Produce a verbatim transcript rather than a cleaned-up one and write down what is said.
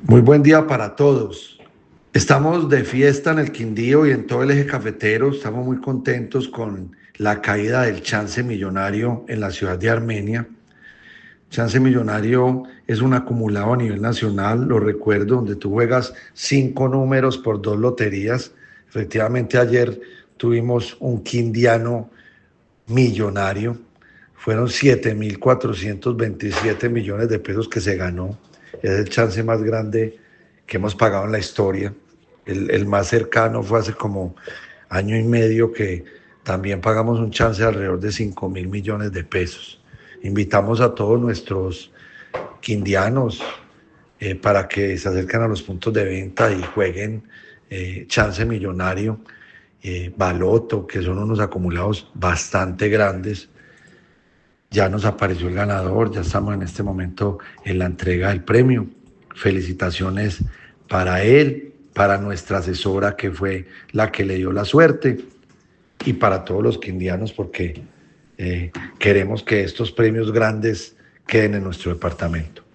Muy buen día para todos. Estamos de fiesta en el Quindío y en todo el eje cafetero. Estamos muy contentos con la caída del Chance Millonario en la ciudad de Armenia. Chance Millonario es un acumulado a nivel nacional, lo recuerdo, donde tú juegas cinco números por dos loterías. Efectivamente, ayer tuvimos un quindiano millonario. Fueron siete mil cuatrocientos veintisiete millones de pesos que se ganó. Es el chance más grande que hemos pagado en la historia. El, el más cercano fue hace como año y medio que también pagamos un chance de alrededor de cinco mil millones de pesos. Invitamos a todos nuestros quindianos eh, para que se acerquen a los puntos de venta y jueguen eh, chance millonario, eh, baloto, que son unos acumulados bastante grandes. Ya nos apareció el ganador, ya estamos en este momento en la entrega del premio. Felicitaciones para él, para nuestra asesora que fue la que le dio la suerte y para todos los quindianos porque eh, queremos que estos premios grandes queden en nuestro departamento.